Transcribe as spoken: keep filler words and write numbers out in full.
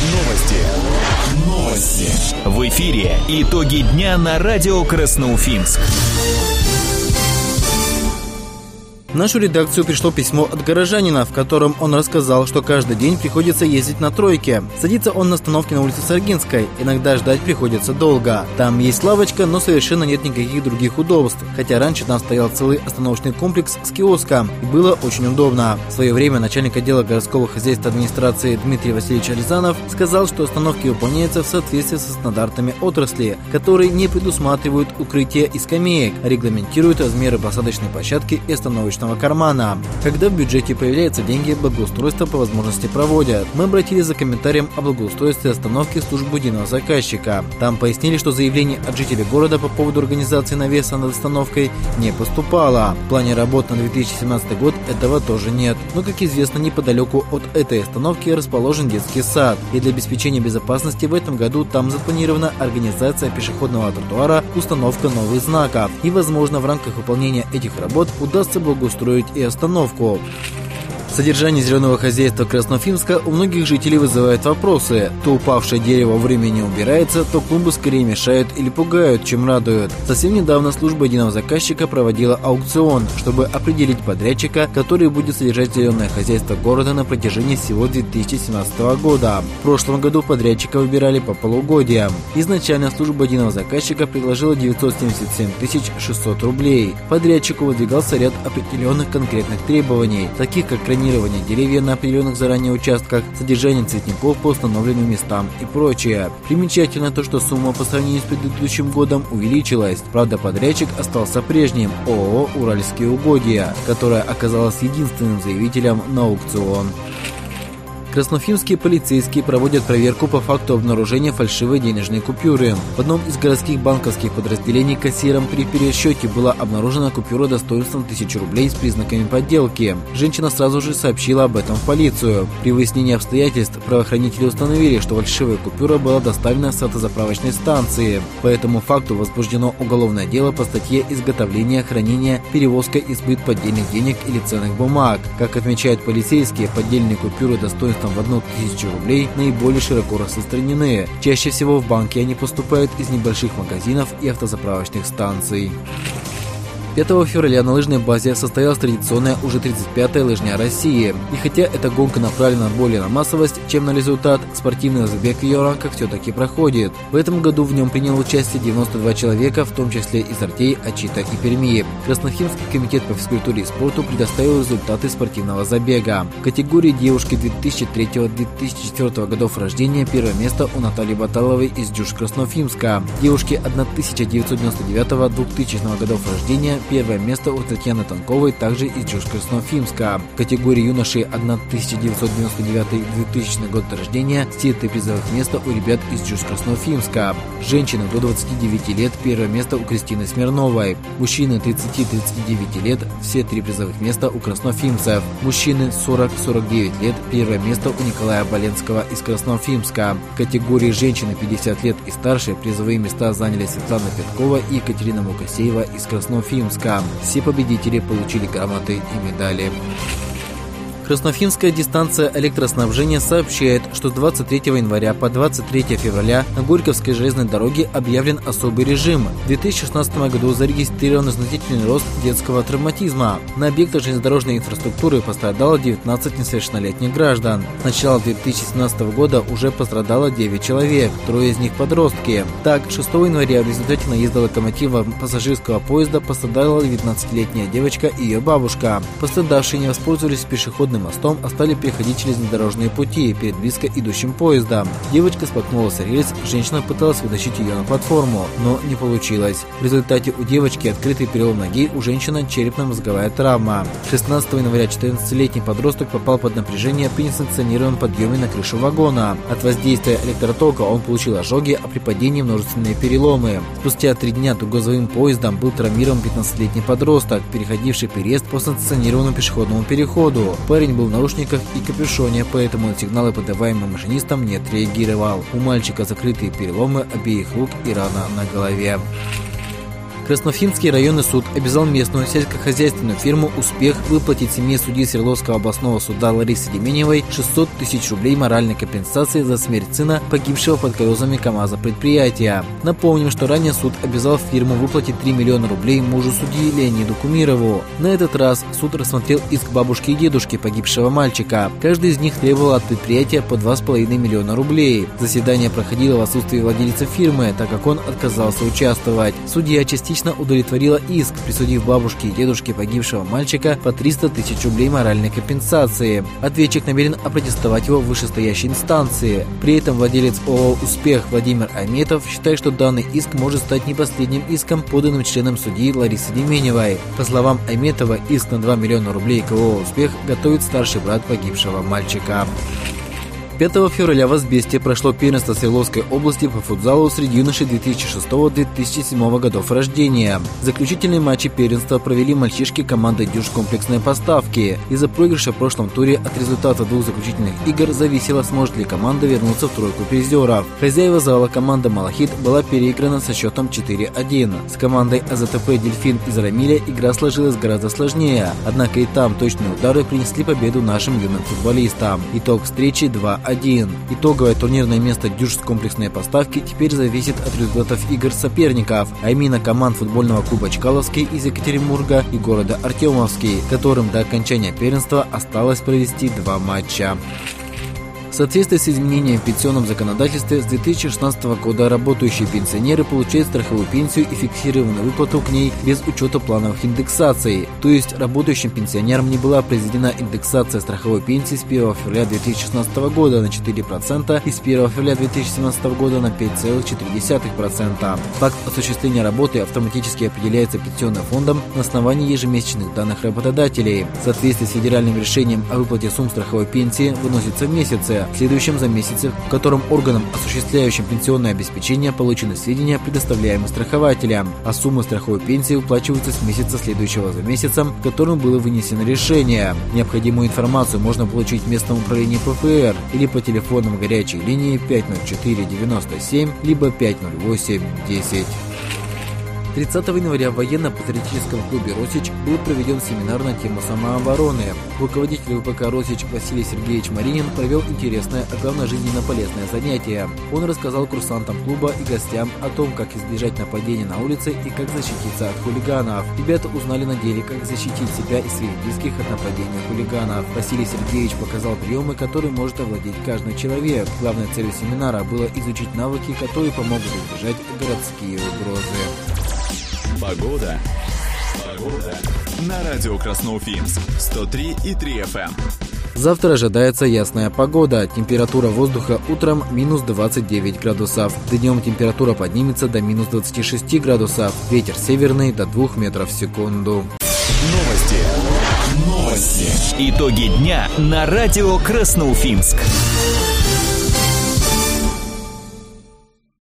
Новости. Новости. В эфире итоги дня на радио Красноуфимск. В нашу редакцию пришло письмо от горожанина, в котором он рассказал, что каждый день приходится ездить на тройке. Садится он на остановке на улице Саргинской, иногда ждать приходится долго. Там есть лавочка, но совершенно нет никаких других удобств, хотя раньше там стоял целый остановочный комплекс с киоском, и было очень удобно. В свое время начальник отдела городского хозяйства администрации Дмитрий Васильевич Рязанов сказал, что остановки выполняются в соответствии со стандартами отрасли, которые не предусматривают укрытия и скамеек, а регламентируют размеры посадочной площадки и остановочного кармана. Когда в бюджете появляются деньги, благоустройство по возможности проводят. Мы обратились за комментарием о благоустройстве остановки в службу единого заказчика. Там пояснили, что заявление от жителей города по поводу организации навеса над остановкой не поступало. В плане работ на две тысячи семнадцатый год этого тоже нет. Но, как известно, неподалеку от этой остановки расположен детский сад. И для обеспечения безопасности в этом году там запланирована организация пешеходного тротуара, установка новых знаков. И, возможно, в рамках выполнения этих работ удастся благоустроить устроить и остановку. Содержание зеленого хозяйства Красноуфимска у многих жителей вызывает вопросы. То упавшее дерево вовремя не убирается, то клумбы скорее мешают или пугают, чем радуют. Совсем недавно служба единого заказчика проводила аукцион, чтобы определить подрядчика, который будет содержать зеленое хозяйство города на протяжении всего две тысячи семнадцатого года. В прошлом году подрядчика выбирали по полугодиям. Изначально служба единого заказчика предложила девятьсот семьдесят семь тысяч шестьсот рублей. Подрядчику выдвигался ряд определенных конкретных требований, таких как хранение деревьев на определенных заранее участках, содержание цветников по установленным местам и прочее. Примечательно то, что сумма по сравнению с предыдущим годом увеличилась. Правда, подрядчик остался прежним – ООО «Уральские угодья», которая оказалась единственным заявителем на аукцион. Красноуфимские полицейские проводят проверку по факту обнаружения фальшивой денежной купюры. В одном из городских банковских подразделений кассиром при пересчете была обнаружена купюра достоинством тысячи рублей с признаками подделки. Женщина сразу же сообщила об этом в полицию. При выяснении обстоятельств правоохранители установили, что фальшивая купюра была доставлена с автозаправочной станции. По этому факту возбуждено уголовное дело по статье «Изготовление, хранение, перевозка и сбыт поддельных денег или ценных бумаг». Как отмечают полицейские, поддельные купюры достоинством в одну тысячу рублей наиболее широко распространены. Чаще всего в банки они поступают из небольших магазинов и автозаправочных станций. пятого февраля на лыжной базе состоялась традиционная уже тридцать пятая лыжня России. И хотя эта гонка направлена более на массовость, чем на результат, спортивный забег в ее рамках все-таки проходит. В этом году в нем приняло участие девяносто два человека, в том числе из Артей, Ачита и Перми. Красноуфимский комитет по физкультуре и спорту предоставил результаты спортивного забега. В категории девушки две тысячи третьего — две тысячи четвёртого годов рождения первое место у Натальи Баталовой из Дюш Красноуфимска. Девушки тысяча девятьсот девяносто девятого — двухтысячного годов рождения первое место у Татьяны Танковой, также из Дюш Красноуфимска. В категории юношей тысяча девятьсот девяносто девятый — двухтысячный год рождения все три призовых места у ребят из Дюш Красноуфимска. Женщины до двадцати девяти лет первое место у Кристины Смирновой. Мужчины тридцати — тридцати девяти лет все три призовых места у красноуфимцев. Мужчины сорок — сорок девять лет первое место у Николая Боленского из Красноуфимска. В категории женщины пятьдесят лет и старше призовые места заняли Светлана Петкова и Екатерина Мукасеева из Красноуфимска. Все победители получили грамоты и медали. Красноуфимская дистанция электроснабжения сообщает, что с двадцать третьего января по двадцать третье февраля на Горьковской железной дороге объявлен особый режим. В две тысячи шестнадцатом году зарегистрирован значительный рост детского травматизма. На объектах железнодорожной инфраструктуры пострадало девятнадцать несовершеннолетних граждан. С начала две тысячи семнадцатого года уже пострадало девять человек, трое из них подростки. Так, шестого января в результате наезда локомотива пассажирского поезда пострадала девятнадцатилетняя девочка и ее бабушка. Пострадавшие не воспользовались пешеходным мостом, а стали переходить через железнодорожные пути перед близко идущим поездом. Девочка споткнулась о рельс, женщина пыталась вытащить ее на платформу, но не получилось. В результате у девочки открытый перелом ноги, у женщины черепно-мозговая травма. шестнадцатого января четырнадцатилетний подросток попал под напряжение при несанкционированном подъеме на крышу вагона. От воздействия электротока он получил ожоги, а при падении множественные переломы. Спустя три дня грузовым поездом был травмирован пятнадцатилетний подросток, переходивший переезд по санкционированному пешеходному переходу. Парень был в наручниках и капюшоне, поэтому на сигналы, подаваемые машинистам, не отреагировал. У мальчика закрытые переломы обеих рук и рана на голове. Красноуфимский районный суд обязал местную сельскохозяйственную фирму «Успех» выплатить семье судьи Свердловского областного суда Ларисы Деменевой шестьсот тысяч рублей моральной компенсации за смерть сына, погибшего под колесами КамАЗа предприятия. Напомним, что ранее суд обязал фирму выплатить три миллиона рублей мужу судьи Леониду Кумирову. На этот раз суд рассмотрел иск бабушки и дедушки погибшего мальчика. Каждый из них требовал от предприятия по два с половиной миллиона рублей. Заседание проходило в отсутствии владельца фирмы, так как он отказался участвовать. Судья частично удовлетворила иск, присудив бабушке и дедушке погибшего мальчика по триста тысяч рублей моральной компенсации. Ответчик намерен опротестовать его в вышестоящей инстанции. При этом владелец ООО «Успех» Владимир Айметов считает, что данный иск может стать не последним иском, поданным членом судьи Ларисы Деменевой. По словам Айметова, иск на два миллиона рублей к ООО «Успех» готовит старший брат погибшего мальчика. пятого февраля в Азбесте прошло первенство Свердловской области по футзалу среди юношей две тысячи шестого — две тысячи седьмого годов рождения. Заключительные матчи первенства провели мальчишки команды «Дюж комплексной поставки». Из-за проигрыша в прошлом туре от результата двух заключительных игр зависело, сможет ли команда вернуться в тройку призеров. Хозяева зала команда «Малахит» была переиграна со счетом четыре один. С командой АЗТП «Дельфин» из Рамиля игра сложилась гораздо сложнее, однако и там точные удары принесли победу нашим юным футболистам. Итог встречи два один. Итоговое турнирное место «Дюж» комплексной поставки теперь зависит от результатов игр соперников, а именно команд футбольного клуба «Чкаловский» из Екатеринбурга и города Артемовский, которым до окончания первенства осталось провести два матча. В соответствии с изменением в пенсионном законодательстве с две тысячи шестнадцатого года работающие пенсионеры получают страховую пенсию и фиксированную выплату к ней без учета плановых индексаций. То есть работающим пенсионерам не была произведена индексация страховой пенсии с первого февраля две тысячи шестнадцатого года на четыре процента и с первого февраля две тысячи семнадцатого года на пять целых четыре десятых процента. Факт осуществления работы автоматически определяется пенсионным фондом на основании ежемесячных данных работодателей. В соответствии с федеральным решением о выплате сумм страховой пенсии выносится в месяце, следующем за месяцем, в котором органам, осуществляющим пенсионное обеспечение, получены сведения, предоставляемые страхователям, а суммы страховой пенсии выплачиваются с месяца следующего за месяцем, в котором было вынесено решение. Необходимую информацию можно получить в местном управлении ПФР или по телефонам горячей линии пять ноль четыре девяносто семь либо пять ноль восемь десять. тридцатого января в военно-патриотическом клубе «Росич» был проведен семинар на тему самообороны. Руководитель ВПК «Росич» Василий Сергеевич Маринин провел интересное, а главное жизненно полезное занятие. Он рассказал курсантам клуба и гостям о том, как избежать нападения на улице и как защититься от хулиганов. Ребята узнали на деле, как защитить себя и своих близких от нападения хулиганов. Василий Сергеевич показал приемы, которые может овладеть каждый человек. Главной целью семинара было изучить навыки, которые помогут избежать городские угрозы. Погода. Погода. На радио Красноуфимск. сто три и три эф эм. Завтра ожидается ясная погода. Температура воздуха утром минус двадцать девять градусов. Днем температура поднимется до минус двадцати шести градусов. Ветер северный до двух метров в секунду. Новости. Новости. Итоги дня на радио Красноуфимск.